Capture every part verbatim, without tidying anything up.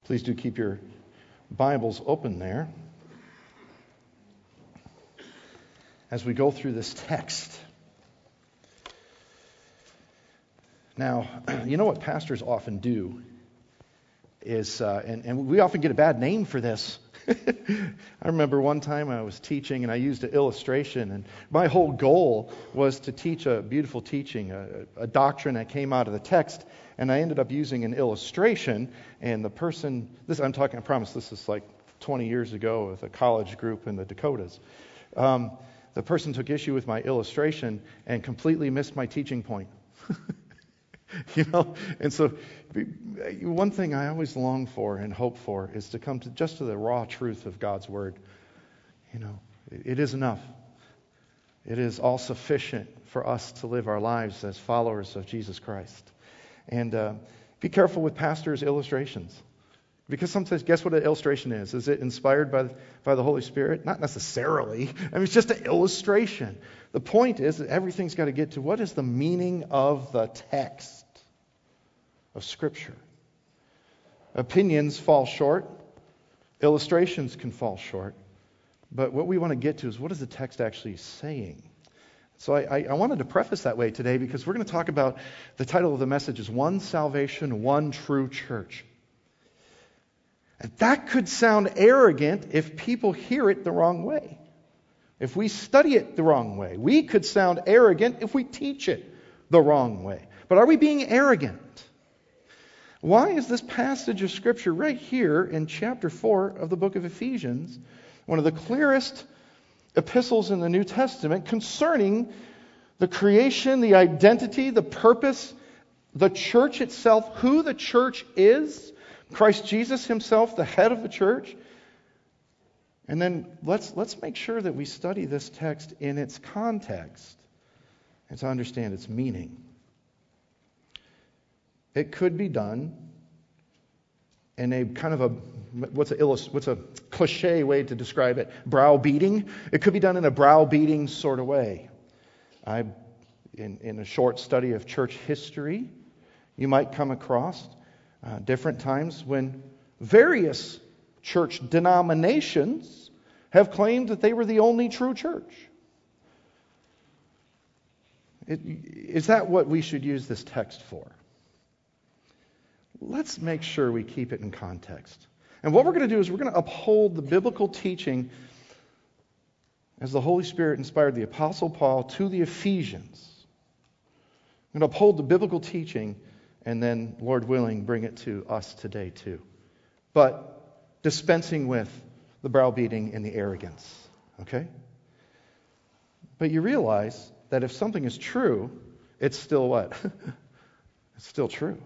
Please do keep your Bibles open there as we go through this text. Now, you know what pastors often do is, uh, and, and we often get a bad name for this. I remember one time I was teaching and I used an illustration, and my whole goal was to teach a beautiful teaching, a, a doctrine that came out of the text, and I ended up using an illustration, and the person, this I'm talking, I promise this is like twenty years ago with a college group in the Dakotas. Um, the person took issue with my illustration and completely missed my teaching point. You know, and so one thing I always long for and hope for is to come to just to the raw truth of God's Word. You know, it is enough. It is all sufficient for us to live our lives as followers of Jesus Christ. And uh, be careful with pastors' illustrations. Because sometimes, guess what an illustration is? Is it inspired by, by the Holy Spirit? Not necessarily. I mean, it's just an illustration. The point is that everything's got to get to what is the meaning of the text of Scripture. Opinions fall short. Illustrations can fall short. But what we want to get to is what is the text actually saying? So I, I, I wanted to preface that way today because we're going to talk about, the title of the message is One Salvation, One True Church. And that could sound arrogant if people hear it the wrong way. If we study it the wrong way. We could sound arrogant if we teach it the wrong way. But are we being arrogant? Why is this passage of Scripture right here in chapter four of the book of Ephesians one of the clearest epistles in the New Testament concerning the creation, the identity, the purpose, the church itself, who the church is, Christ Jesus himself, the head of the church? And then let's let's make sure that we study this text in its context and to understand its meaning. It could be done in a kind of a, what's a, what's a cliche way to describe it? Browbeating. It could be done in a browbeating sort of way. I, in, in a short study of church history, you might come across uh, different times when various church denominations have claimed that they were the only true church. It, is that what we should use this text for? Let's make sure we keep it in context. And what we're going to do is we're going to uphold the biblical teaching as the Holy Spirit inspired the Apostle Paul to the Ephesians. We're going to uphold the biblical teaching and then, Lord willing, bring it to us today too. But dispensing with the browbeating and the arrogance. Okay? But you realize that if something is true, it's still what? It's still true.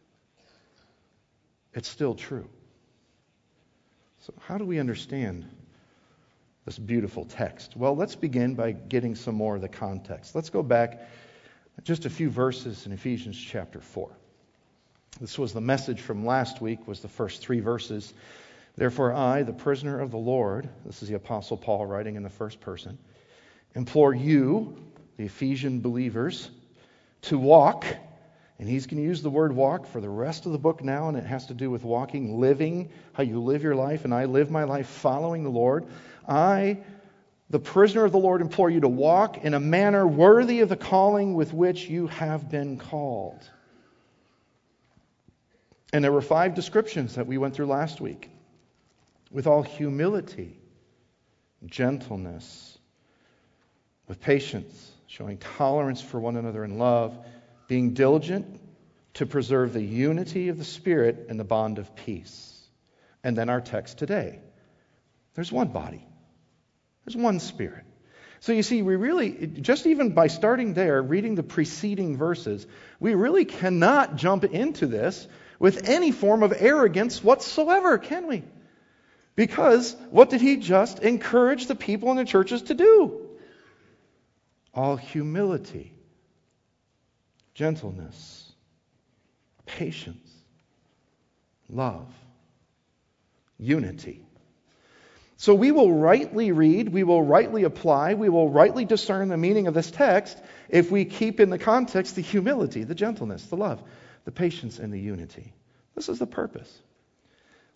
It's still true. So how do we understand this beautiful text? Well, let's begin by getting some more of the context. Let's go back just a few verses in Ephesians chapter four. This was the message from last week, was the first three verses. Therefore I, the prisoner of the Lord, this is the Apostle Paul writing in the first person, implore you, the Ephesian believers, to walk. And he's going to use the word walk for the rest of the book now, and it has to do with walking, living, how you live your life, and I live my life following the Lord. I, the prisoner of the Lord, implore you to walk in a manner worthy of the calling with which you have been called. And there were five descriptions that we went through last week. With all humility, gentleness, with patience, showing tolerance for one another in love, being diligent to preserve the unity of the Spirit and the bond of peace. And then our text today. There's one body. There's one Spirit. So you see, we really, just even by starting there, reading the preceding verses, we really cannot jump into this with any form of arrogance whatsoever, can we? Because what did he just encourage the people in the churches to do? All humility, gentleness, patience, love, unity. So we will rightly read, we will rightly apply, we will rightly discern the meaning of this text if we keep in the context the humility, the gentleness, the love, the patience, and the unity. This is the purpose.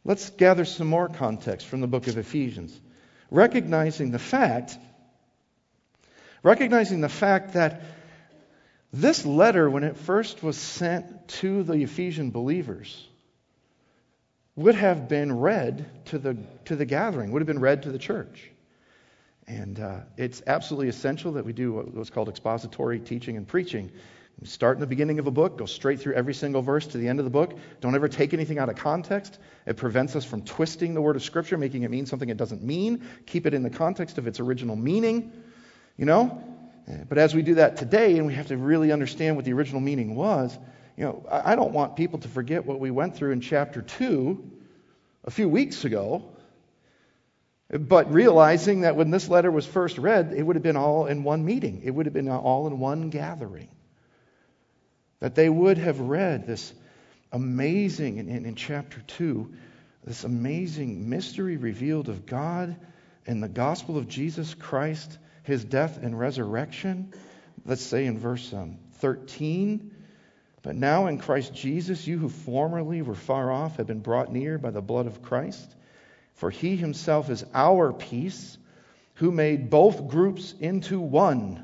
let's gather some more context from the book of Ephesians. Recognizing the fact, recognizing the fact that this letter, when it first was sent to the Ephesian believers, would have been read to the to the gathering, would have been read to the church. And uh, it's absolutely essential that we do what's called expository teaching and preaching. We start in the beginning of a book, go straight through every single verse to the end of the book. Don't ever take anything out of context. It prevents us from twisting the word of Scripture, making it mean something it doesn't mean. Keep it in the context of its original meaning, you know. But as we do that today, and we have to really understand what the original meaning was, you know, I don't want people to forget what we went through in chapter two a few weeks ago. But realizing that when this letter was first read, it would have been all in one meeting. It would have been all in one gathering. That they would have read this amazing, in, in, in chapter two, this amazing mystery revealed of God and the gospel of Jesus Christ, His death and resurrection. Let's say in verse um, thirteen, but now in Christ Jesus, you who formerly were far off have been brought near by the blood of Christ. For He Himself is our peace, who made both groups into one.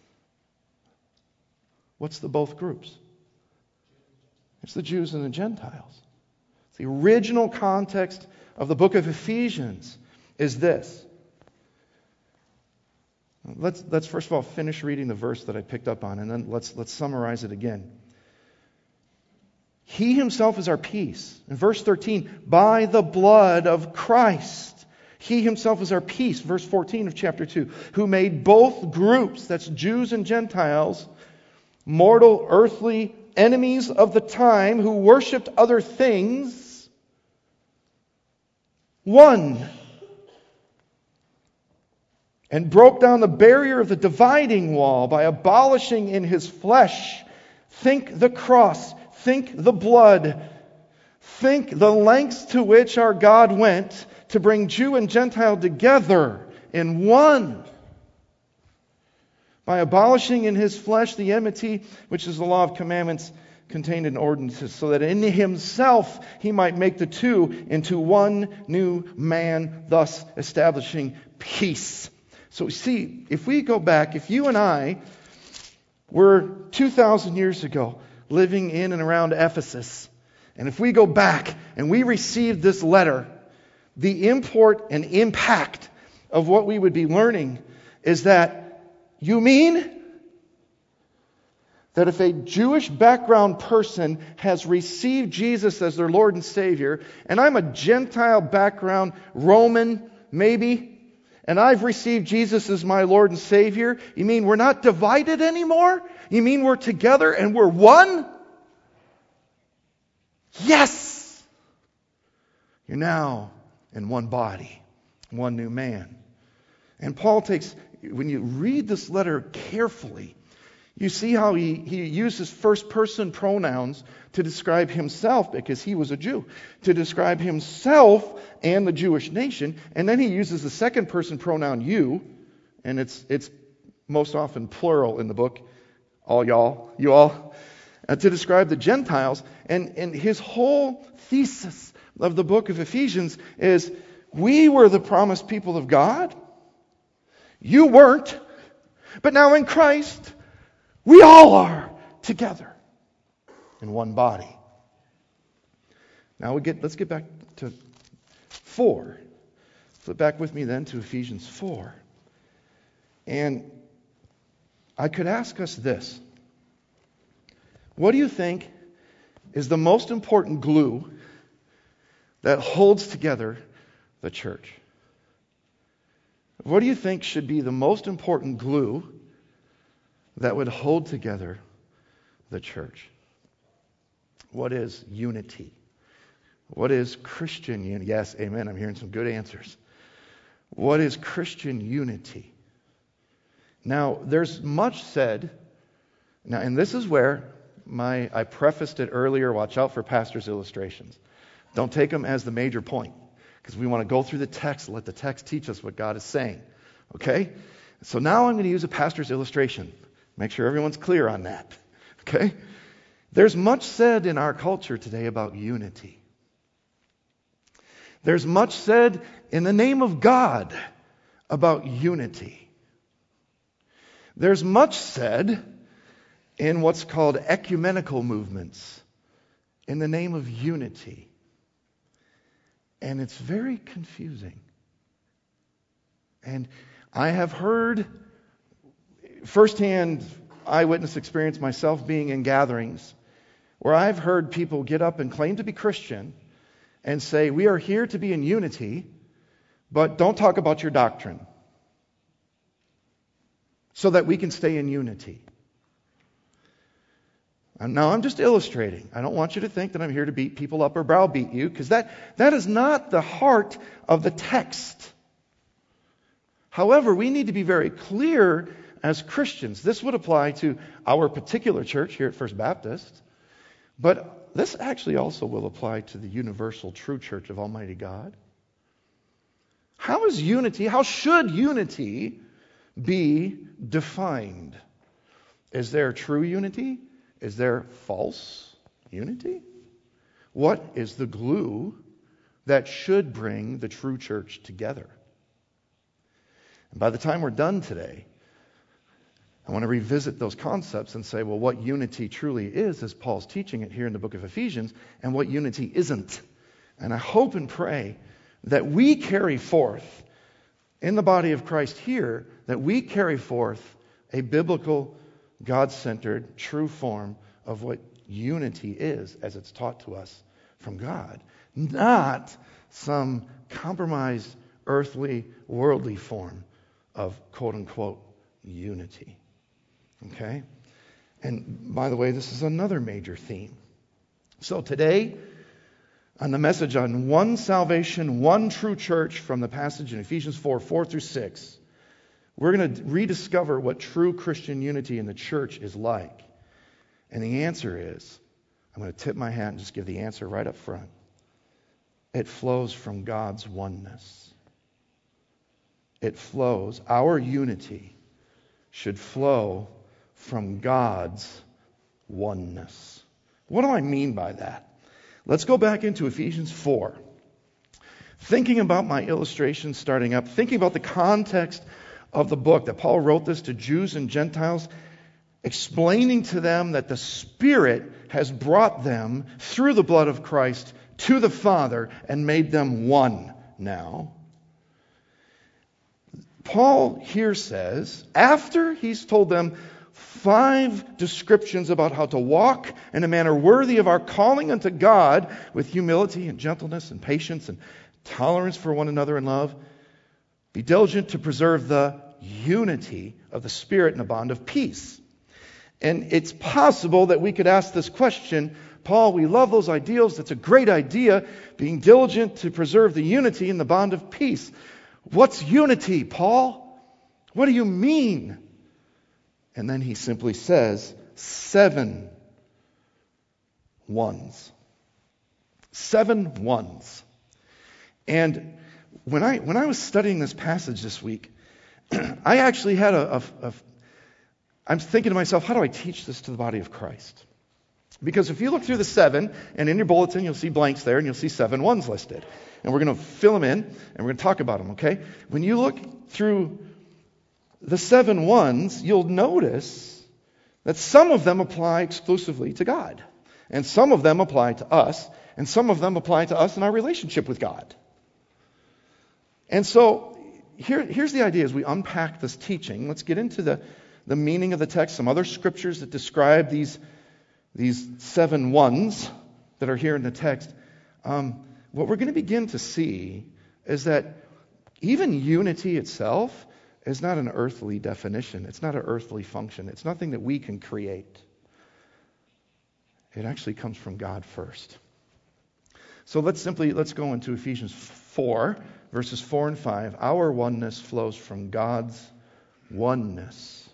What's the both groups? It's the Jews and the Gentiles. The original context of the book of Ephesians is this. Let's, let's first of all finish reading the verse that I picked up on, and then let's, let's summarize it again. He Himself is our peace. In verse thirteen, by the blood of Christ. He Himself is our peace. Verse fourteen of chapter two, who made both groups, that's Jews and Gentiles, mortal, earthly enemies of the time who worshipped other things, one. And broke down the barrier of the dividing wall by abolishing in His flesh. Think the cross. Think the blood. Think the lengths to which our God went to bring Jew and Gentile together in one. By abolishing in His flesh the enmity, which is the law of commandments contained in ordinances, so that in Himself He might make the two into one new man, thus establishing peace. So see, if we go back, if you and I were two thousand years ago living in and around Ephesus, and if we go back and we received this letter, the import and impact of what we would be learning is that, you mean that if a Jewish background person has received Jesus as their Lord and Savior, and I'm a Gentile background, Roman maybe, and I've received Jesus as my Lord and Savior, you mean we're not divided anymore? You mean we're together and we're one? Yes! You're now in one body, one new man. And Paul takes, when you read this letter carefully, you see how he, he uses first person pronouns to describe himself, because he was a Jew, to describe himself and the Jewish nation. And then he uses the second person pronoun you, and it's it's most often plural in the book, all y'all, you all, uh, to describe the Gentiles. And, and his whole thesis of the book of Ephesians is, we were the promised people of God. You weren't. But now in Christ, we all are together in one body. Now we get let's get back to four. Flip back with me then to Ephesians four. And I could ask us this. What do you think is the most important glue that holds together the church? What do you think should be the most important glue that would hold together the church? What is unity? What is Christian unity? Yes, amen. I'm hearing some good answers. What is Christian unity? Now, there's much said. Now, and this is where my I prefaced it earlier. Watch out for pastor's illustrations. Don't take them as the major point, because we want to go through the text, let the text teach us what God is saying. Okay? So now I'm going to use a pastor's illustration. Make sure everyone's clear on that. Okay? There's much said in our culture today about unity. There's much said in the name of God about unity. There's much said in what's called ecumenical movements in the name of unity. And it's very confusing. And I have heard firsthand eyewitness experience myself being in gatherings where I've heard people get up and claim to be Christian and say, we are here to be in unity, but don't talk about your doctrine so that we can stay in unity. And now I'm just illustrating. I don't want you to think that I'm here to beat people up or browbeat you, because that, that is not the heart of the text. However, we need to be very clear as Christians. This would apply to our particular church here at First Baptist, but this actually also will apply to the universal true church of Almighty God. How is unity, how should unity be defined? Is there true unity? Is there false unity? What is the glue that should bring the true church together? And by the time we're done today, I want to revisit those concepts and say, well, what unity truly is, as Paul's teaching it here in the book of Ephesians, and what unity isn't. And I hope and pray that we carry forth in the body of Christ here, that we carry forth a biblical, God-centered, true form of what unity is as it's taught to us from God. Not some compromised, earthly, worldly form of quote-unquote unity. Okay? And by the way, this is another major theme. So today, on the message on one salvation, one true church from the passage in Ephesians four, four through six, we're going to rediscover what true Christian unity in the church is like. And the answer is, I'm going to tip my hat and just give the answer right up front. It flows from God's oneness. It flows, our unity should flow from God's oneness. What do I mean by that? Let's go back into Ephesians four. Thinking about my illustration starting up, thinking about the context of the book, that Paul wrote this to Jews and Gentiles, explaining to them that the Spirit has brought them through the blood of Christ to the Father and made them one now. Paul here says, after he's told them five descriptions about how to walk in a manner worthy of our calling unto God with humility and gentleness and patience and tolerance for one another in love, be diligent to preserve the unity of the Spirit in a bond of peace. And it's possible that we could ask this question, Paul, we love those ideals. That's a great idea, being diligent to preserve the unity in the bond of peace. What's unity, Paul? What do you mean? And then he simply says, seven ones. Seven ones. And when I when I was studying this passage this week, I actually had a, a, a I'm thinking to myself, how do I teach this to the body of Christ? Because if you look through the seven, and in your bulletin you'll see blanks there, and you'll see seven ones listed. And we're going to fill them in, and we're going to talk about them, okay? When you look through the seven ones, you'll notice that some of them apply exclusively to God. And some of them apply to us, and some of them apply to us in our relationship with God. And so here, here's the idea as we unpack this teaching. Let's get into the, the meaning of the text, some other scriptures that describe these, these seven ones that are here in the text. Um, what we're going to begin to see is that even unity itself is not an earthly definition. It's not an earthly function. It's nothing that we can create. It actually comes from God first. So let's simply, let's go into Ephesians four, verses four and five. Our oneness flows from God's oneness.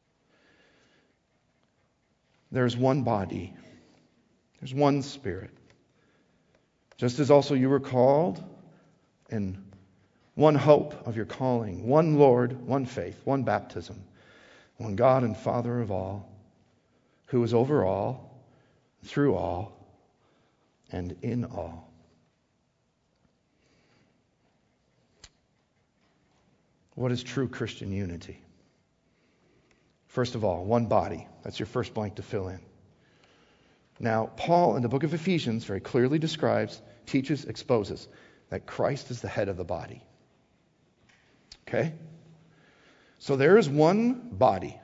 There's one body. There's one Spirit. Just as also you were called in one hope of your calling, one Lord, one faith, one baptism, one God and Father of all, who is over all, through all, and in all. What is true Christian unity? First of all, one body. That's your first blank to fill in. Now, Paul in the book of Ephesians very clearly describes, teaches, exposes that Christ is the head of the body. Okay? So there is one body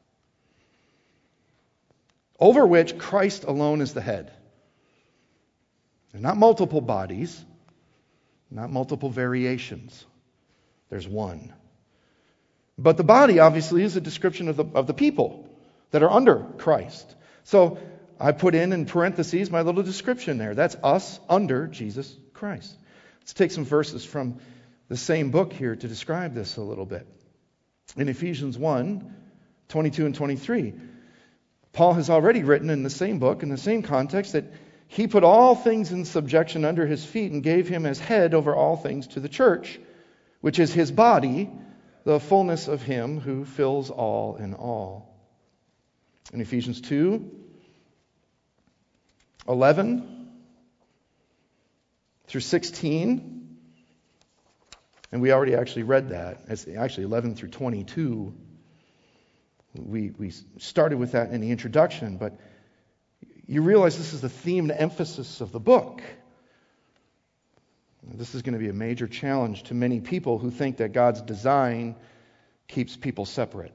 over which Christ alone is the head. There's not multiple bodies, not multiple variations. There's one. But the body, obviously, is a description of the, of the people that are under Christ. So I put in in parentheses my little description there. That's us under Jesus Christ. Let's take some verses from the same book here to describe this a little bit. In Ephesians one, twenty-two and twenty-three, Paul has already written in the same book, in the same context, that he put all things in subjection under his feet and gave him as head over all things to the church, which is his body, the fullness of him who fills all in all. In Ephesians two, eleven through sixteen, and we already actually read that. It's actually eleven through twenty-two. We, we started with that in the introduction, but you realize this is the theme and emphasis of the book. This is going to be a major challenge to many people who think that God's design keeps people separate.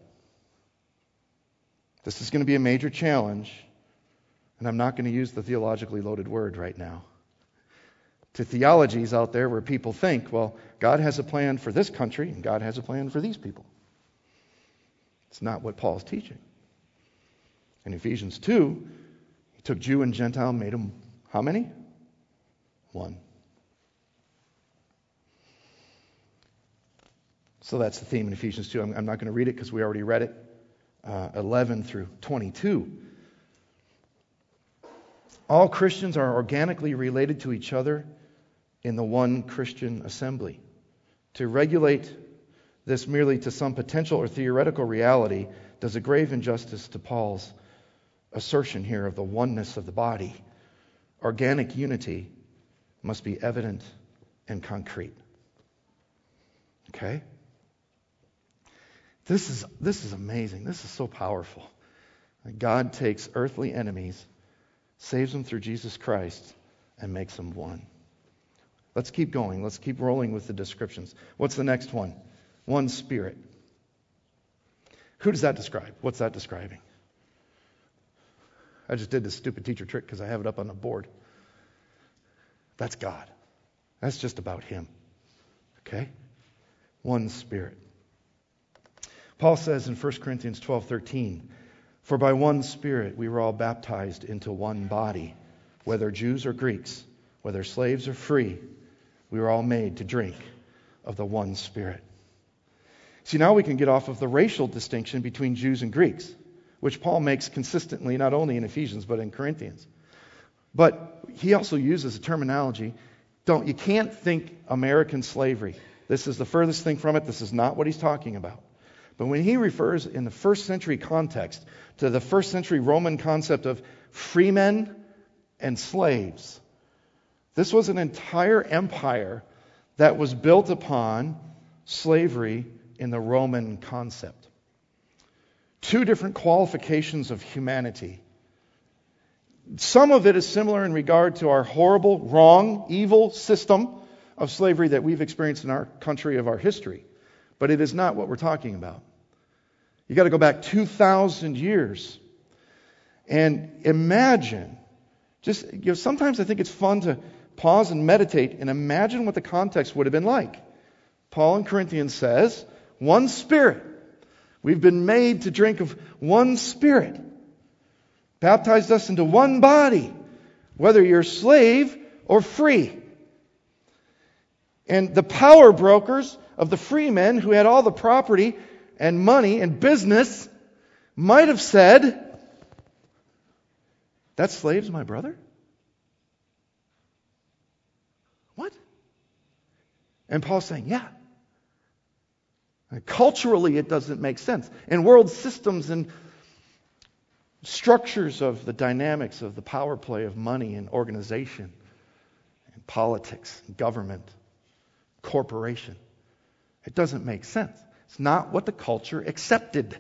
This is going to be a major challenge, and I'm not going to use the theologically loaded word right now. To theologies out there where people think, well, God has a plan for this country, and God has a plan for these people. It's not what Paul's teaching. In Ephesians two, he took Jew and Gentile and made them how many? One. So that's the theme in Ephesians two. I'm, I'm not going to read it because we already read it. Uh, eleven through twenty-two. All Christians are organically related to each other in the one Christian assembly. To regulate this merely to some potential or theoretical reality does a grave injustice to Paul's assertion here of the oneness of the body. Organic unity must be evident and concrete. Okay? This is this is amazing. This is so powerful. God takes earthly enemies, saves them through Jesus Christ, and makes them one. Let's keep going. Let's keep rolling with the descriptions. What's the next one? One Spirit. Who does that describe? What's that describing? I just did this stupid teacher trick because I have it up on the board. That's God. That's just about Him. Okay? One Spirit. Paul says in First Corinthians twelve thirteen, "For by one Spirit we were all baptized into one body, whether Jews or Greeks, whether slaves or free, we were all made to drink of the one Spirit." See, now we can get off of the racial distinction between Jews and Greeks, which Paul makes consistently not only in Ephesians but in Corinthians. But he also uses a terminology. Don't you can't think American slavery. This is the furthest thing from it. This is not what he's talking about. But when he refers in the first century context to the first century Roman concept of freemen and slaves, this was an entire empire that was built upon slavery in the Roman concept. Two different qualifications of humanity. Some of it is similar in regard to our horrible, wrong, evil system of slavery that we've experienced in our country of our history. But it is not what we're talking about. You got to go back two thousand years and imagine, just, you know, sometimes I think it's fun to pause and meditate and imagine what the context would have been like. Paul in Corinthians says, one Spirit. We've been made to drink of one Spirit. Baptized us into one body, whether you're slave or free. And the power brokers of the free men who had all the property and money and business might have said, "That slave's my brother?" What? And Paul's saying, yeah. And culturally, it doesn't make sense. In world systems and structures of the dynamics of the power play of money and organization and politics and government, corporation, It doesn't make sense. It's not what the culture accepted.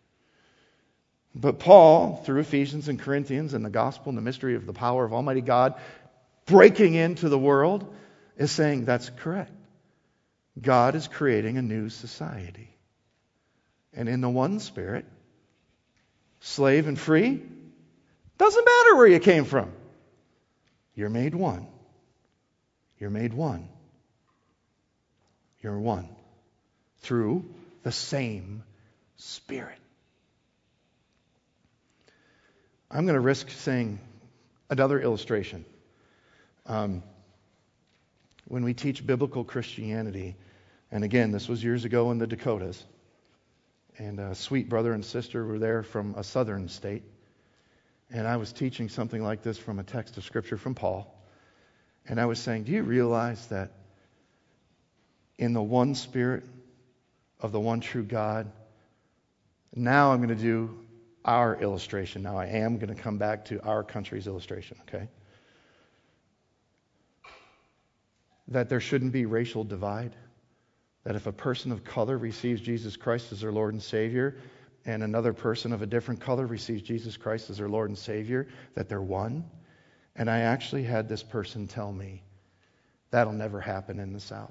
But Paul, through Ephesians and Corinthians and the gospel and the mystery of the power of Almighty God breaking into the world, is saying that's correct. God is creating a new society. And in the one Spirit, slave and free, doesn't matter where you came from. You're made one. You're made one. You're one. Through the same Spirit. I'm going to risk saying another illustration. Um, when we teach biblical Christianity, and again, this was years ago in the Dakotas, and a sweet brother and sister were there from a southern state, and I was teaching something like this from a text of Scripture from Paul, and I was saying, do you realize that in the one Spirit of the one true God, now I'm going to do our illustration. Now I am going to come back to our country's illustration, okay? That there shouldn't be racial divide. That if a person of color receives Jesus Christ as their Lord and Savior, and another person of a different color receives Jesus Christ as their Lord and Savior, that they're one. And I actually had this person tell me, that'll never happen in the South.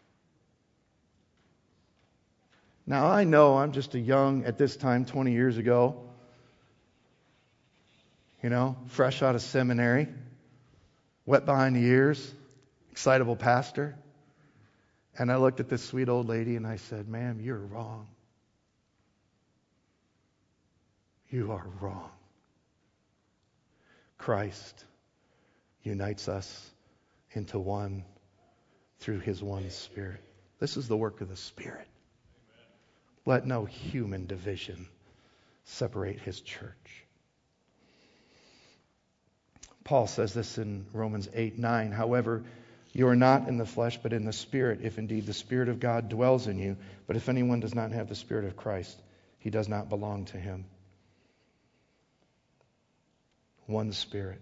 Now I know I'm just a young, at this time, twenty years ago, you know, fresh out of seminary, wet behind the ears, excitable pastor. And I looked at this sweet old lady and I said, ma'am, you're wrong. You are wrong. Christ unites us into one through His one Spirit. This is the work of the Spirit. Let no human division separate His church. Paul says this in Romans eight nine. However, you are not in the flesh, but in the Spirit, if indeed the Spirit of God dwells in you. But if anyone does not have the Spirit of Christ, he does not belong to Him. One Spirit.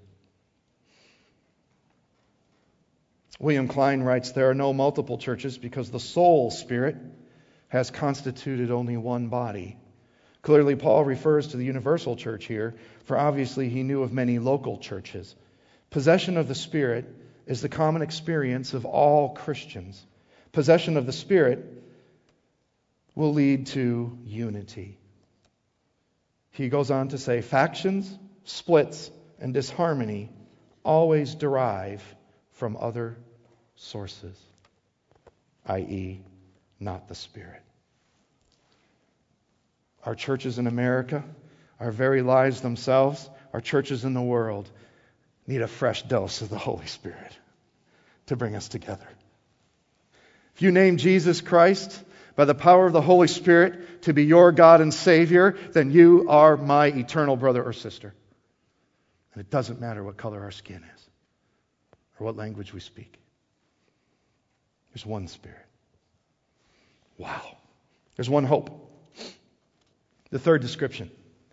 William Klein writes, there are no multiple churches because the soul Spirit has constituted only one body. Clearly, Paul refers to the universal church here, for obviously he knew of many local churches. Possession of the Spirit is the common experience of all Christians. Possession of the Spirit will lead to unity. He goes on to say, factions, splits, and disharmony always derive from other sources, that is, not the Spirit. Our churches in America, our very lives themselves, our churches in the world need a fresh dose of the Holy Spirit to bring us together. If you name Jesus Christ by the power of the Holy Spirit to be your God and Savior, then you are my eternal brother or sister. And it doesn't matter what color our skin is or what language we speak. There's one Spirit. Wow. There's one hope. The third description.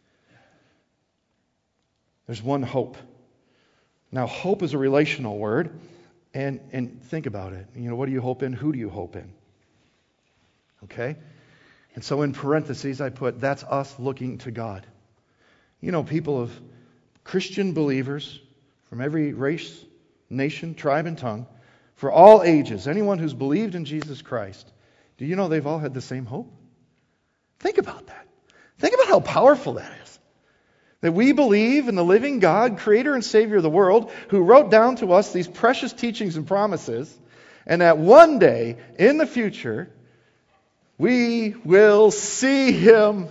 There's one hope. Now, hope is a relational word. And, and think about it. You know, what do you hope in? Who do you hope in? Okay? And so in parentheses, I put, that's us looking to God. You know, people of Christian believers from every race, nation, tribe, and tongue, for all ages, anyone who's believed in Jesus Christ, do you know they've all had the same hope? Think about that. Think about how powerful that is. That we believe in the living God, Creator and Savior of the world, who wrote down to us these precious teachings and promises, and that one day, in the future, we will see Him.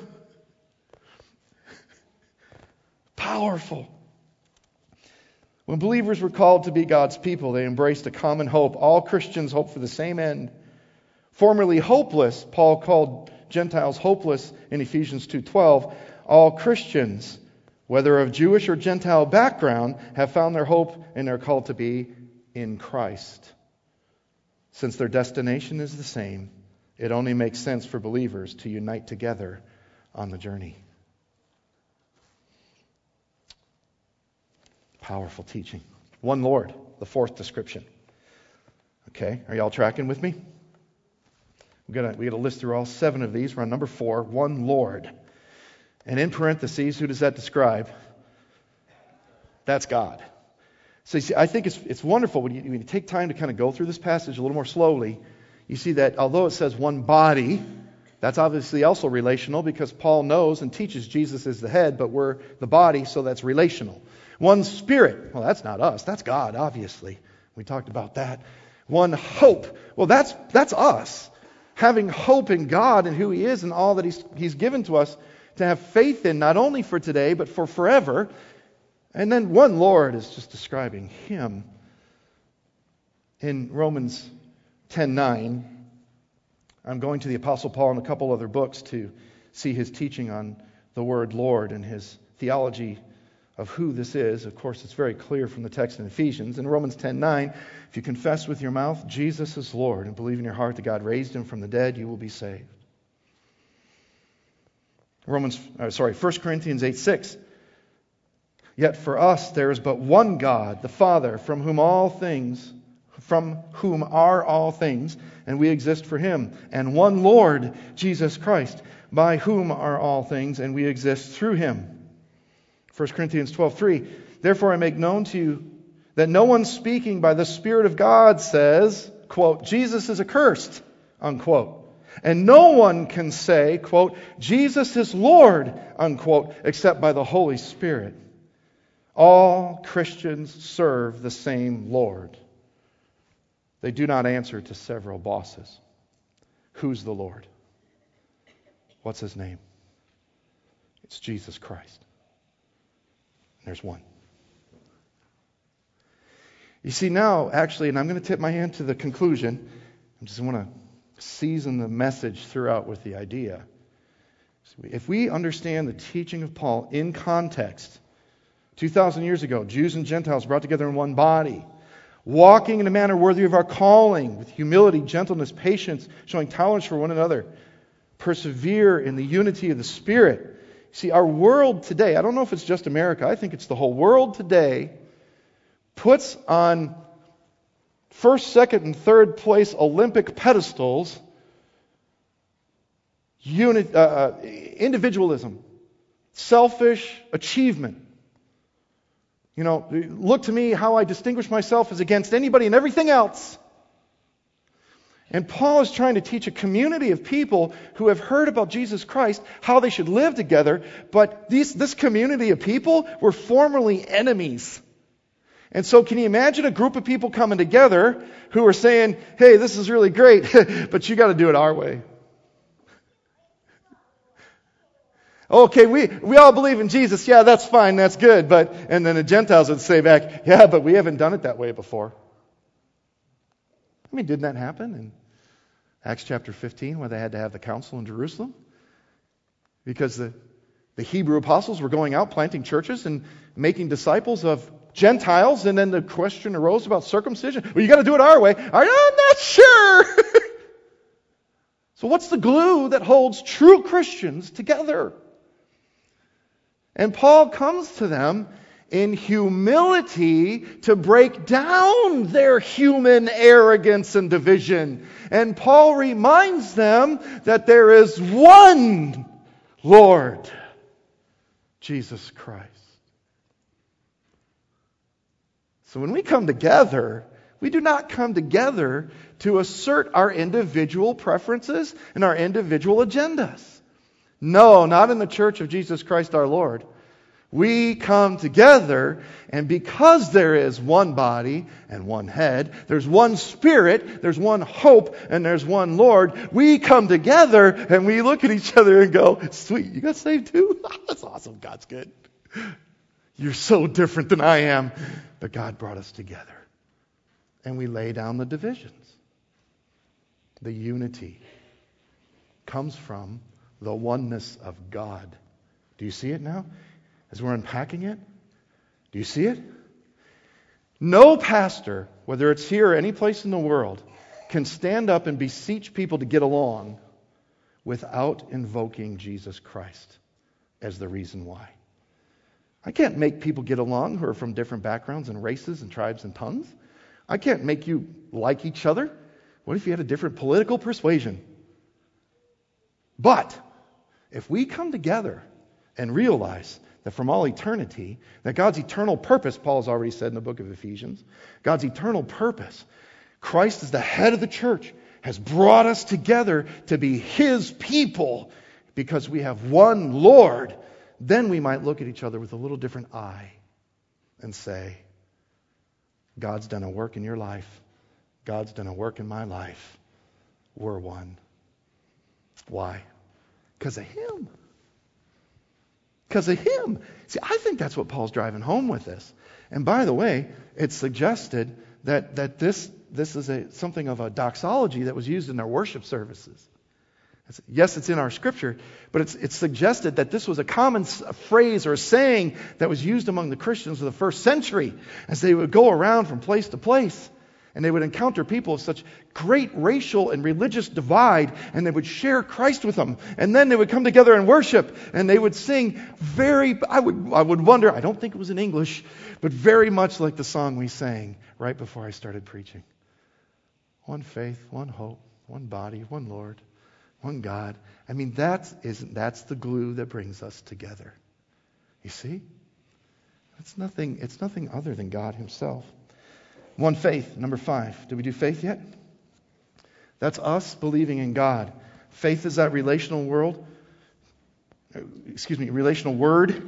Powerful. When believers were called to be God's people, they embraced a common hope. All Christians hope for the same end. Formerly hopeless, Paul called Gentiles hopeless in Ephesians two twelve. All Christians, whether of Jewish or Gentile background, have found their hope and are called to be in Christ. Since their destination is the same, it only makes sense for believers to unite together on the journey. Powerful teaching. One Lord, the fourth description. Okay, are y'all tracking with me? We're gonna, we got to list through all seven of these. We're on number four, one Lord. And in parentheses, who does that describe? That's God. So you see, I think it's, it's wonderful when you, when you take time to kind of go through this passage a little more slowly. You see that although it says one body, that's obviously also relational because Paul knows and teaches Jesus is the head, but we're the body, so that's relational. One Spirit, well, that's not us, that's God, obviously. We talked about that. One hope, well, that's that's us. Having hope in God and who He is and all that He's He's given to us to have faith in, not only for today, but for forever. And then one Lord is just describing Him. In Romans ten nine, I'm going to the Apostle Paul and a couple other books to see his teaching on the word Lord and his theology of who this is. Of course, it's very clear from the text in Ephesians. In Romans ten nine, if you confess with your mouth Jesus is Lord and believe in your heart that God raised Him from the dead, you will be saved. Romans, uh, sorry, First Corinthians eight six. Yet for us there is but one God, the Father, from whom all things, from whom are all things, and we exist for Him, and one Lord, Jesus Christ, by whom are all things, and we exist through Him. First Corinthians twelve three. Therefore I make known to you that no one speaking by the Spirit of God says, quote, Jesus is accursed, unquote. And no one can say, quote, Jesus is Lord, unquote, except by the Holy Spirit. All Christians serve the same Lord. They do not answer to several bosses. Who's the Lord? What's His name? It's Jesus Christ. There's one. You see now, actually, and I'm going to tip my hand to the conclusion. I just want to season the message throughout with the idea. If we understand the teaching of Paul in context, two thousand years ago, Jews and Gentiles brought together in one body, walking in a manner worthy of our calling, with humility, gentleness, patience, showing tolerance for one another, persevere in the unity of the Spirit. See, our world today, I don't know if it's just America, I think it's the whole world today, puts on first, second, and third place Olympic pedestals unit, uh, uh, individualism, selfish achievement. You know, look to me how I distinguish myself as against anybody and everything else. And Paul is trying to teach a community of people who have heard about Jesus Christ, how they should live together. But these, this community of people were formerly enemies. And so can you imagine a group of people coming together who are saying, hey, this is really great, but you got to do it our way. Okay, we, we all believe in Jesus. Yeah, that's fine. That's good. But, and then the Gentiles would say back, yeah, but we haven't done it that way before. I mean, didn't that happen in Acts chapter fifteen, where they had to have the council in Jerusalem? Because the, the Hebrew apostles were going out planting churches and making disciples of Gentiles, and then the question arose about circumcision. Well, you got to do it our way. I'm not sure. So what's the glue that holds true Christians together? And Paul comes to them in humility to break down their human arrogance and division. And Paul reminds them that there is one Lord, Jesus Christ. So when we come together, we do not come together to assert our individual preferences and our individual agendas. No, not in the church of Jesus Christ our Lord. We come together, and because there is one body and one head, there's one Spirit, there's one hope, and there's one Lord, we come together and we look at each other and go, sweet, you got saved too? That's awesome. God's good. You're so different than I am. But God brought us together. And we lay down the divisions. The unity comes from the oneness of God. Do you see it now? As we're unpacking it? Do you see it? No pastor, whether it's here or any place in the world, can stand up and beseech people to get along without invoking Jesus Christ as the reason why. I can't make people get along who are from different backgrounds and races and tribes and tongues. I can't make you like each other. What if you had a different political persuasion? But if we come together and realize that from all eternity, that God's eternal purpose, Paul's already said in the book of Ephesians, God's eternal purpose, Christ is the head of the church, has brought us together to be His people because we have one Lord, then we might look at each other with a little different eye and say, God's done a work in your life. God's done a work in my life. We're one. Why? Because of Him. Because of Him. See, I think that's what Paul's driving home with this. And by the way, it's suggested that, that this, this is a, something of a doxology that was used in our worship services. It's, yes, it's in our scripture, but it's, it's suggested that this was a common phrase or saying that was used among the Christians of the first century as they would go around from place to place. And they would encounter people of such great racial and religious divide, and they would share Christ with them. And then they would come together and worship, and they would sing very, I would I would wonder, I don't think it was in English, but very much like the song we sang right before I started preaching. One faith, one hope, one body, one Lord, one God. I mean, that's, isn't, that's the glue that brings us together. You see? It's nothing, it's nothing other than God Himself. One faith, number five. Did we do faith yet? That's us believing in God. Faith is that relational world. Excuse me, relational word.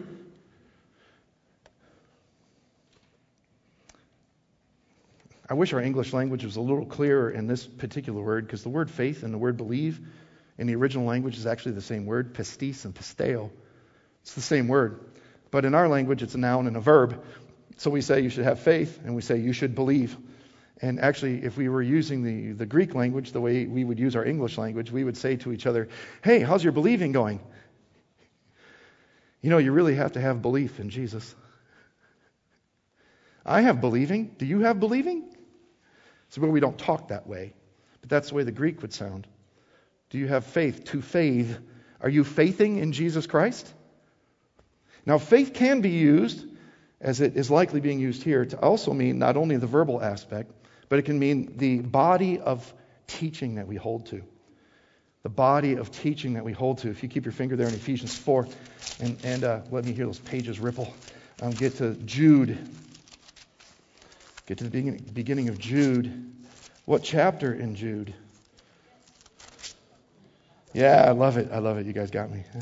I wish our English language was a little clearer in this particular word, because the word faith and the word believe in the original language is actually the same word, pistis and pisteo. It's the same word. But in our language, it's a noun and a verb. So we say you should have faith, and we say you should believe. And actually, if we were using the, the Greek language the way we would use our English language, we would say to each other, hey, how's your believing going? You know, you really have to have belief in Jesus. I have believing. Do you have believing? So we don't talk that way, but that's the way the Greek would sound. Do you have faith? To faith. Are you faithing in Jesus Christ? Now, faith can be used, as it is likely being used here, to also mean not only the verbal aspect, but it can mean the body of teaching that we hold to. The body of teaching that we hold to. If you keep your finger there in Ephesians four, and, and uh, let me hear those pages ripple. Um, get to Jude. Get to the beginning, beginning of Jude. What chapter in Jude? Yeah, I love it. I love it. You guys got me.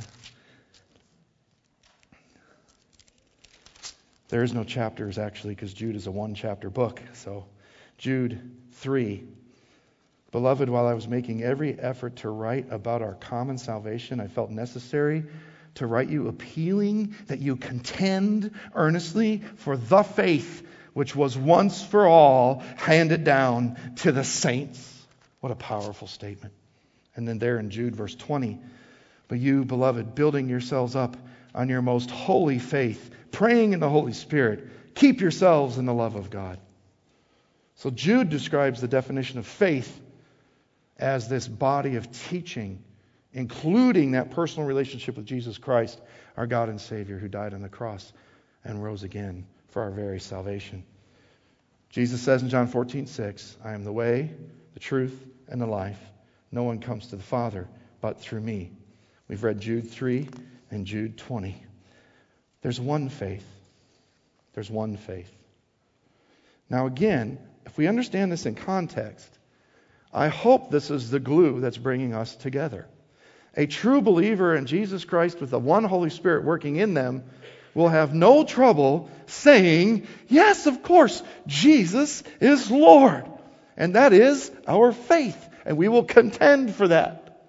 There is no chapters, actually, because Jude is a one-chapter book. So, Jude three. Beloved, while I was making every effort to write about our common salvation, I felt necessary to write you appealing that you contend earnestly for the faith which was once for all handed down to the saints. What a powerful statement. And then there in Jude, verse twenty, but you, beloved, building yourselves up on your most holy faith, praying in the Holy Spirit, keep yourselves in the love of God. So Jude describes the definition of faith as this body of teaching, including that personal relationship with Jesus Christ, our God and Savior, who died on the cross and rose again for our very salvation. Jesus says in John fourteen six, I am the way, the truth, and the life. No one comes to the Father but through me. We've read Jude three and Jude twenty. There's one faith. There's one faith. Now again, if we understand this in context, I hope this is the glue that's bringing us together. A true believer in Jesus Christ with the one Holy Spirit working in them will have no trouble saying, yes, of course, Jesus is Lord. And that is our faith. And we will contend for that.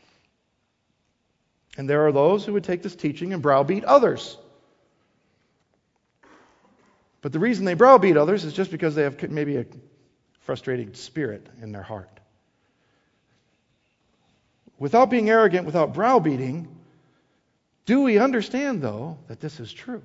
And there are those who would take this teaching and browbeat others. But the reason they browbeat others is just because they have maybe a frustrating spirit in their heart. Without being arrogant, without browbeating, do we understand, though, that this is true?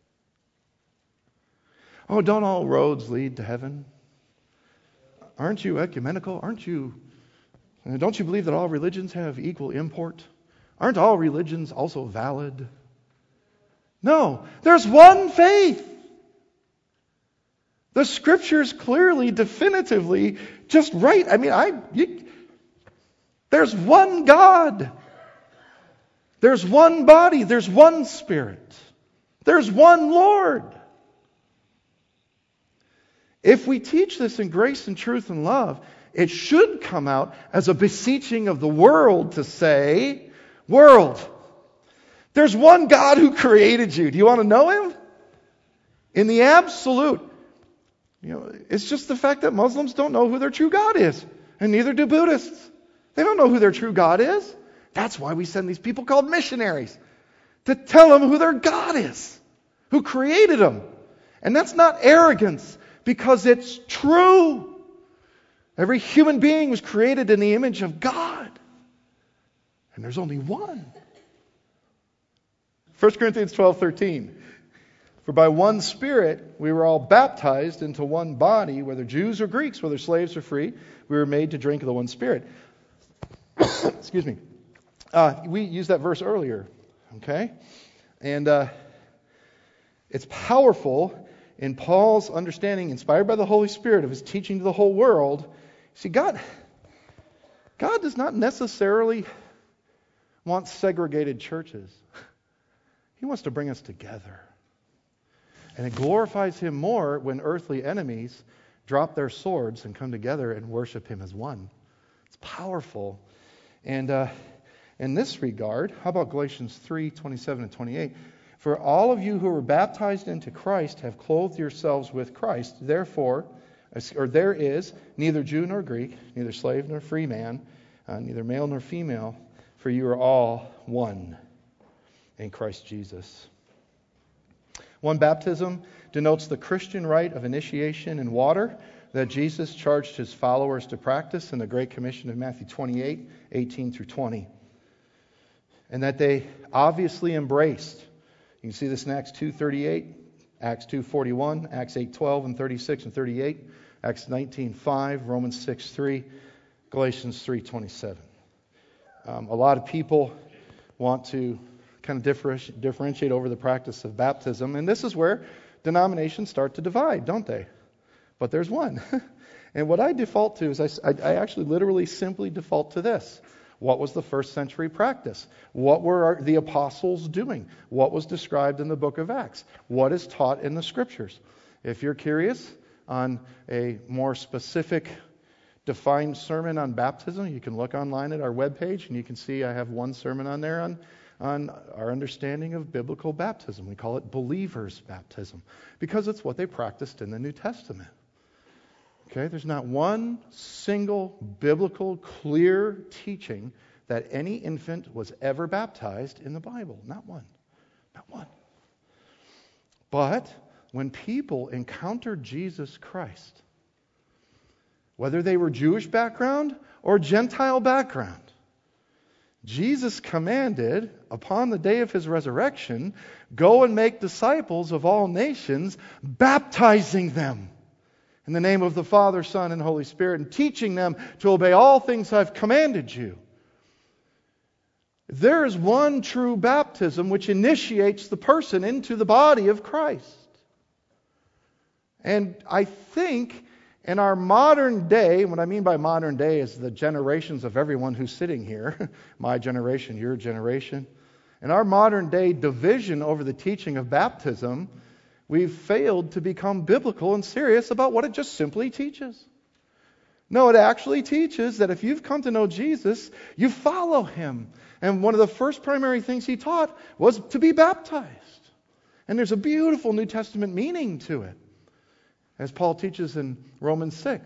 Oh, don't all roads lead to heaven? Aren't you ecumenical? Aren't you... Don't you believe that all religions have equal import? Aren't all religions also valid? No, there's one faith. The Scriptures clearly, definitively, just right. I mean, I. You, there's one God. There's one body. There's one Spirit. There's one Lord. If we teach this in grace and truth and love, it should come out as a beseeching of the world to say, world, there's one God who created you. Do you want to know Him? In the absolute. You know, it's just the fact that Muslims don't know who their true God is. And neither do Buddhists. They don't know who their true God is. That's why we send these people called missionaries. To tell them who their God is. Who created them. And that's not arrogance. Because it's true. Every human being was created in the image of God. And there's only one. First Corinthians twelve thirteen. For by one Spirit we were all baptized into one body, whether Jews or Greeks, whether slaves or free, we were made to drink of the one Spirit. Excuse me. Uh, we used that verse earlier. Okay? And uh, it's powerful in Paul's understanding, inspired by the Holy Spirit, of his teaching to the whole world. See, God, God does not necessarily want segregated churches. He wants to bring us together. And it glorifies Him more when earthly enemies drop their swords and come together and worship Him as one. It's powerful. And uh, in this regard, how about Galatians three twenty-seven and twenty-eight? For all of you who were baptized into Christ have clothed yourselves with Christ. Therefore, or there is neither Jew nor Greek, neither slave nor free man, uh, neither male nor female, for you are all one in Christ Jesus. One baptism denotes the Christian rite of initiation in water that Jesus charged His followers to practice in the Great Commission of Matthew twenty-eight, eighteen through twenty. And that they obviously embraced. You can see this in Acts two thirty-eight, Acts two forty-one, Acts eight twelve and thirty-six and thirty-eight, Acts nineteen five, Romans six three, Galatians three twenty-seven. Um, a lot of people want to kind of differenti- differentiate over the practice of baptism, and this is where denominations start to divide, don't they? But there's one. And what I default to is I, I actually literally simply default to this. What was the first century practice? What were the apostles doing? What was described in the book of Acts? What is taught in the scriptures? If you're curious on a more specific, defined sermon on baptism, you can look online at our webpage and you can see I have one sermon on there on, on our understanding of biblical baptism. We call it believers' baptism because it's what they practiced in the New Testament. Okay, there's not one single biblical, clear teaching that any infant was ever baptized in the Bible. Not one. Not one. But when people encountered Jesus Christ, whether they were Jewish background or Gentile background, Jesus commanded, upon the day of His resurrection, go and make disciples of all nations, baptizing them in the name of the Father, Son, and Holy Spirit, and teaching them to obey all things I've commanded you. There is one true baptism which initiates the person into the body of Christ. And I think in our modern day, what I mean by modern day is the generations of everyone who's sitting here, my generation, your generation, in our modern day division over the teaching of baptism, we've failed to become biblical and serious about what it just simply teaches. No, it actually teaches that if you've come to know Jesus, you follow Him. And one of the first primary things He taught was to be baptized. And there's a beautiful New Testament meaning to it, as Paul teaches in Romans six.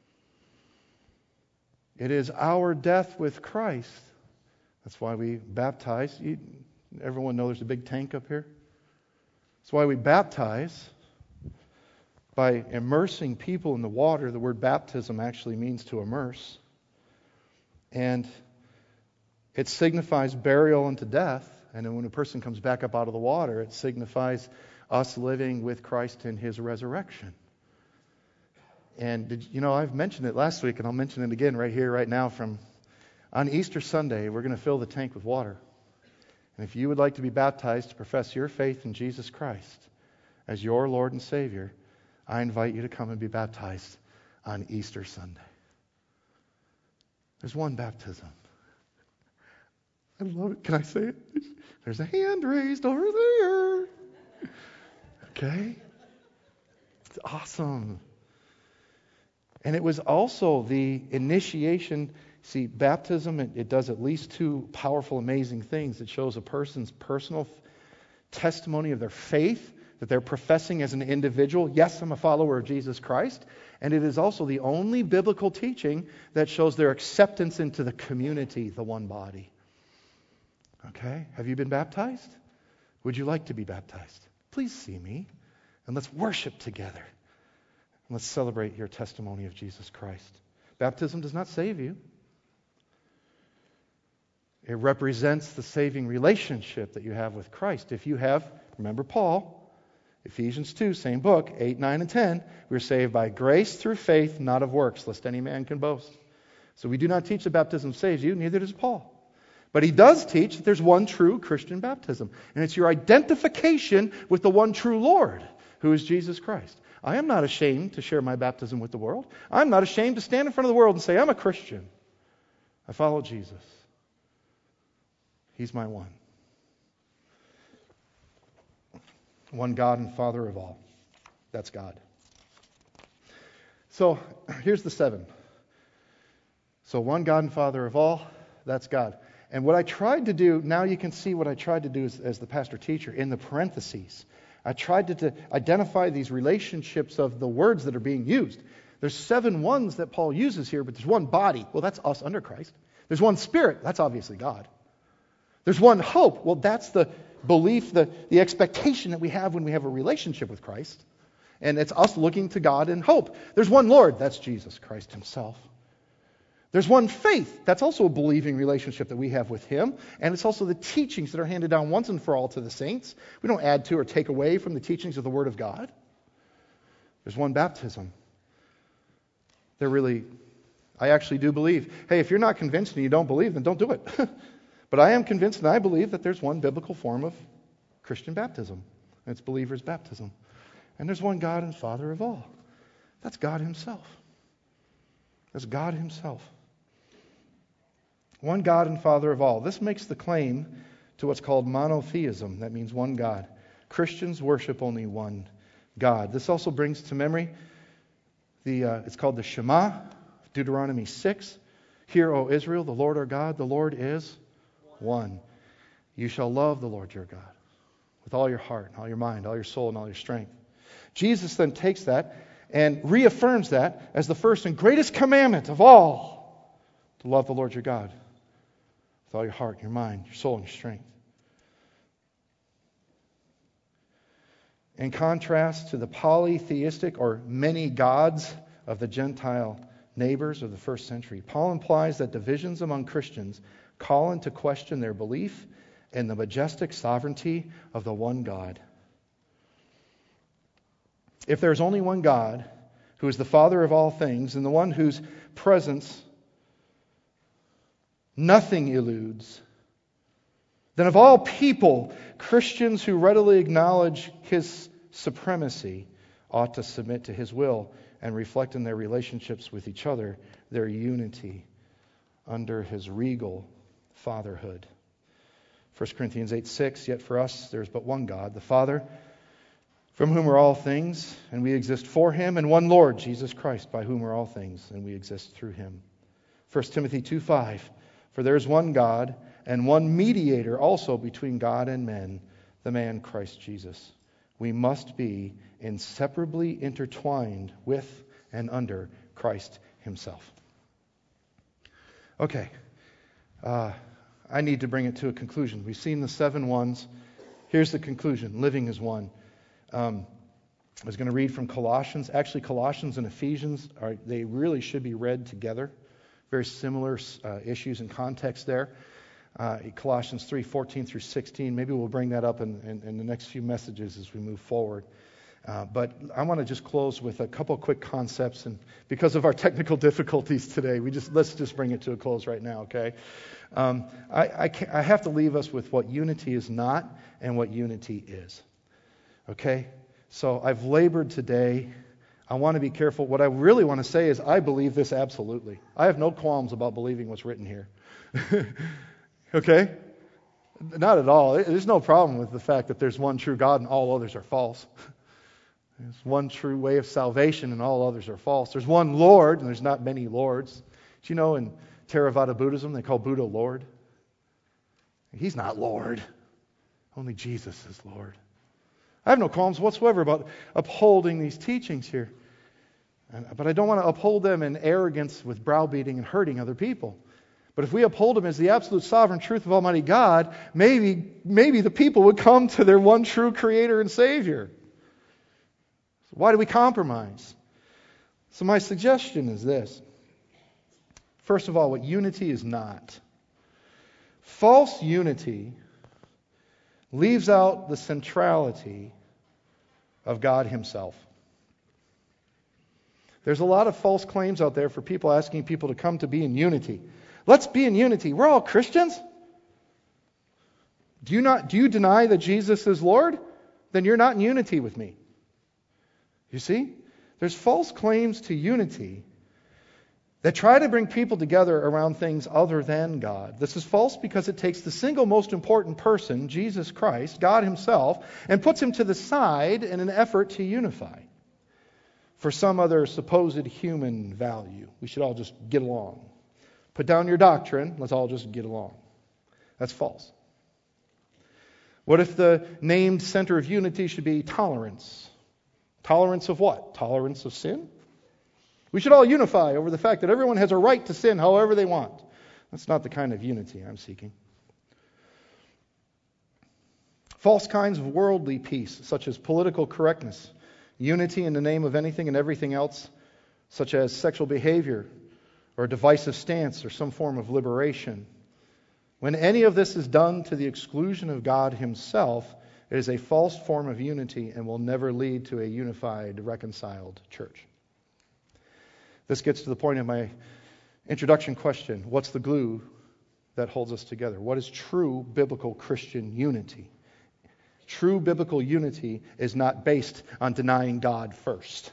It is our death with Christ. That's why we baptize. You, everyone knows there's a big tank up here. That's why we baptize by immersing people in the water. The word baptism actually means to immerse. And it signifies burial unto death. And then when a person comes back up out of the water, it signifies us living with Christ in His resurrection. And did, you know, I've mentioned it last week, and I'll mention it again right here, right now. From on Easter Sunday, we're going to fill the tank with water. And if you would like to be baptized to profess your faith in Jesus Christ as your Lord and Savior, I invite you to come and be baptized on Easter Sunday. There's one baptism. I love it. Can I say it? There's a hand raised over there. Okay? It's awesome. And it was also the initiation. See, baptism, it, it does at least two powerful, amazing things. It shows a person's personal f- testimony of their faith, that they're professing as an individual. Yes, I'm a follower of Jesus Christ. And it is also the only biblical teaching that shows their acceptance into the community, the one body. Okay? Have you been baptized? Would you like to be baptized? Please see me, and let's worship together. And let's celebrate your testimony of Jesus Christ. Baptism does not save you. It represents the saving relationship that you have with Christ. If you have, remember Paul, Ephesians two, same book, eight, nine, and ten. We're saved by grace through faith, not of works, lest any man can boast. So we do not teach that baptism saves you, neither does Paul. But he does teach that there's one true Christian baptism. And it's your identification with the one true Lord, who is Jesus Christ. I am not ashamed to share my baptism with the world. I'm not ashamed to stand in front of the world and say, I'm a Christian. I follow Jesus. He's my one. One God and Father of all. That's God. So here's the seven. So one God and Father of all, that's God. And what I tried to do, now you can see what I tried to do as, as the pastor teacher in the parentheses. I tried to, to identify these relationships of the words that are being used. There's seven ones that Paul uses here, but there's one body. Well, that's us under Christ. There's one Spirit. That's obviously God. There's one hope. Well, that's the belief, the, the expectation that we have when we have a relationship with Christ. And it's us looking to God in hope. There's one Lord. That's Jesus Christ himself. There's one faith. That's also a believing relationship that we have with him. And it's also the teachings that are handed down once and for all to the saints. We don't add to or take away from the teachings of the Word of God. There's one baptism. They're really, I actually do believe. Hey, if you're not convinced and you don't believe, then don't do it. But I am convinced and I believe that there's one biblical form of Christian baptism. And it's believer's baptism. And there's one God and Father of all. That's God himself. That's God himself. One God and Father of all. This makes the claim to what's called monotheism. That means one God. Christians worship only one God. This also brings to memory the uh, it's called the Shema, Deuteronomy six. Hear, O Israel, the Lord our God, the Lord is one. You shall love the Lord your God with all your heart, all your mind, all your soul, and all your strength. Jesus then takes that and reaffirms that as the first and greatest commandment of all, to love the Lord your God with all your heart, your mind, your soul, and your strength. In contrast to the polytheistic or many gods of the Gentile neighbors of the first century, Paul implies that divisions among Christians call into question their belief in the majestic sovereignty of the one God. If there's only one God, who is the Father of all things, and the one whose presence nothing eludes, then of all people, Christians who readily acknowledge his supremacy ought to submit to his will and reflect in their relationships with each other their unity under his regal fatherhood. First Corinthians eight six, yet for us there's but one God, the Father, from whom are all things, and we exist for him, and one Lord, Jesus Christ, by whom are all things, and we exist through him. First Timothy two five, for there is one God, and one mediator also between God and men, the man Christ Jesus. We must be inseparably intertwined with and under Christ himself. Okay, uh, I need to bring it to a conclusion. We've seen the seven ones. Here's the conclusion. Living as one. Um, I was going to read from Colossians. Actually, Colossians and Ephesians, are, they really should be read together. Very similar uh, issues and context there. Uh, Colossians three fourteen through sixteen. Maybe we'll bring that up in, in, in the next few messages as we move forward. Uh, but I want to just close with a couple quick concepts, and because of our technical difficulties today, we just let's just bring it to a close right now, okay? Um, I, I, I have to leave us with what unity is not and what unity is. Okay? So I've labored today. I want to be careful. What I really want to say is I believe this absolutely. I have no qualms about believing what's written here. Okay? Not at all. There's no problem with the fact that there's one true God and all others are false. There's one true way of salvation and all others are false. There's one Lord and there's not many lords. Do you know in Theravada Buddhism they call Buddha Lord? He's not Lord. Only Jesus is Lord. I have no qualms whatsoever about upholding these teachings here. But I don't want to uphold them in arrogance with browbeating and hurting other people. But if we uphold them as the absolute sovereign truth of Almighty God, maybe, maybe the people would come to their one true Creator and Savior. So why do we compromise? So my suggestion is this. First of all, what unity is not. False unity leaves out the centrality of God Himself. There's a lot of false claims out there for people asking people to come to be in unity. Let's be in unity. We're all Christians. Do you not do you deny that Jesus is Lord? Then you're not in unity with me. You see? There's false claims to unity that try to bring people together around things other than God. This is false because it takes the single most important person, Jesus Christ, God Himself, and puts Him to the side in an effort to unify for some other supposed human value. We should all just get along. Put down your doctrine, let's all just get along. That's false. What if the named center of unity should be tolerance? Tolerance of what? Tolerance of sin? We should all unify over the fact that everyone has a right to sin however they want. That's not the kind of unity I'm seeking. False kinds of worldly peace, such as political correctness, unity in the name of anything and everything else, such as sexual behavior or a divisive stance or some form of liberation. When any of this is done to the exclusion of God Himself, it is a false form of unity and will never lead to a unified, reconciled church. This gets to the point of my introduction question. What's the glue that holds us together? What is true biblical Christian unity? True biblical unity is not based on denying God first.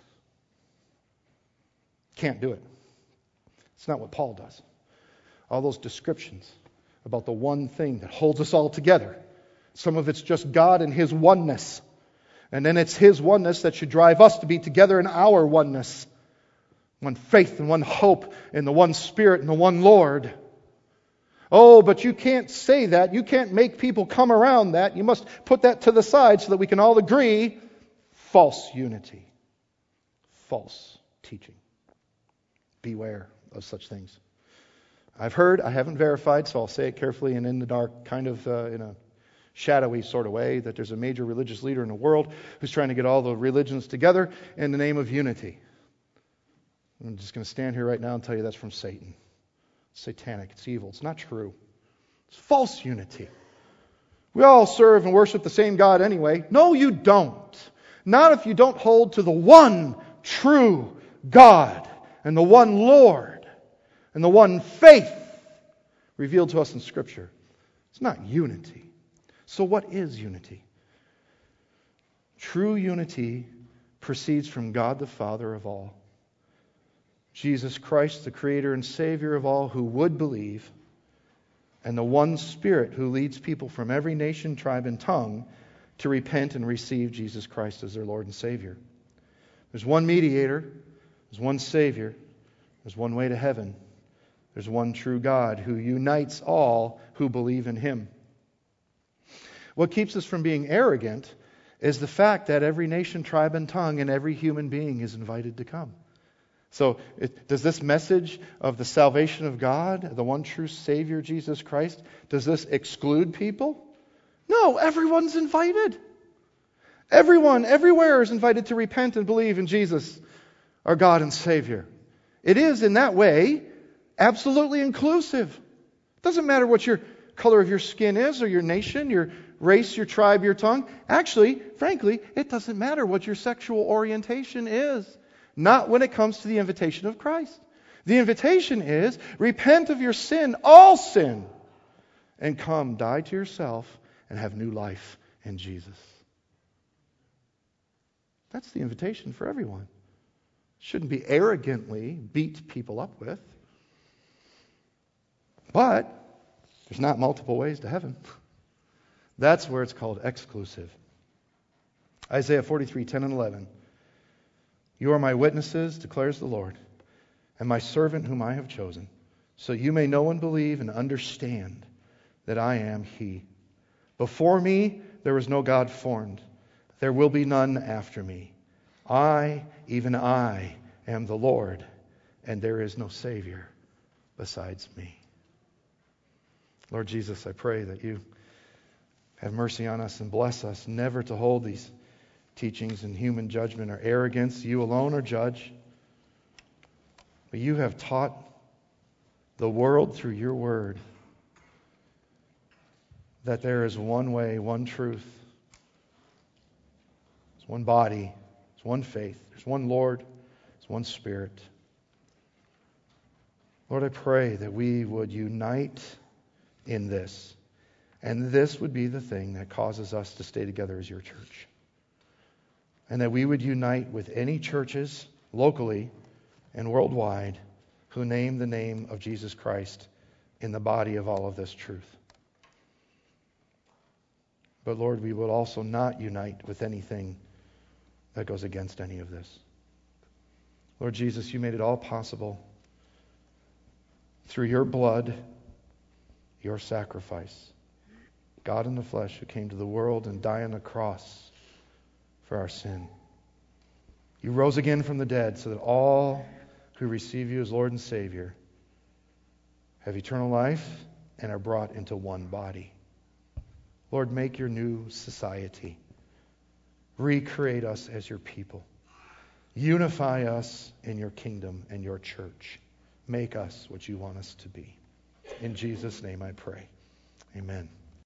Can't do it. It's not what Paul does. All those descriptions about the one thing that holds us all together. Some of it's just God and His oneness. And then it's His oneness that should drive us to be together in our oneness. One faith and one hope in the one Spirit and the one Lord. Oh, but you can't say that. You can't make people come around that. You must put that to the side so that we can all agree. False unity. False teaching. Beware of such things. I've heard, I haven't verified, so I'll say it carefully and in the dark, kind of uh, in a shadowy sort of way, that there's a major religious leader in the world who's trying to get all the religions together in the name of unity. I'm just going to stand here right now and tell you that's from Satan. It's satanic. It's evil. It's not true. It's false unity. We all serve and worship the same God anyway. No, you don't. Not if you don't hold to the one true God and the one Lord and the one faith revealed to us in Scripture. It's not unity. So what is unity? True unity proceeds from God the Father of all, Jesus Christ, the Creator and Savior of all who would believe, and the one Spirit who leads people from every nation, tribe, and tongue to repent and receive Jesus Christ as their Lord and Savior. There's one mediator, there's one Savior, there's one way to heaven, there's one true God who unites all who believe in Him. What keeps us from being arrogant is the fact that every nation, tribe, and tongue and every human being is invited to come. So it, does this message of the salvation of God, the one true Savior, Jesus Christ, does this exclude people? No, everyone's invited. Everyone, everywhere is invited to repent and believe in Jesus, our God and Savior. It is, in that way, absolutely inclusive. It doesn't matter what your color of your skin is, or your nation, your race, your tribe, your tongue. Actually, frankly, it doesn't matter what your sexual orientation is. Not when it comes to the invitation of Christ. The invitation is, repent of your sin, all sin, and come, die to yourself, and have new life in Jesus. That's the invitation for everyone. Shouldn't be arrogantly beat people up with. But there's not multiple ways to heaven. That's where it's called exclusive. Isaiah forty-three, ten and eleven. You are my witnesses, declares the Lord, and my servant whom I have chosen, so you may know and believe and understand that I am He. Before me there was no God formed. There will be none after me. I, even I, am the Lord, and there is no Savior besides me. Lord Jesus, I pray that you have mercy on us and bless us never to hold these teachings in human judgment or arrogance. You alone are judge. But you have taught the world through your word that there is one way, one truth. There's one body. There's one faith. There's one Lord. There's one Spirit. Lord, I pray that we would unite in this. And this would be the thing that causes us to stay together as your church. And that we would unite with any churches locally and worldwide who name the name of Jesus Christ in the body of all of this truth. But Lord, we will also not unite with anything that goes against any of this. Lord Jesus, you made it all possible through your blood, your sacrifice. God in the flesh who came to the world and died on the cross for our sin. You rose again from the dead so that all who receive you as Lord and Savior have eternal life and are brought into one body. Lord, make your new society. Recreate us as your people. Unify us in your kingdom and your church. Make us what you want us to be. In Jesus' name I pray. Amen.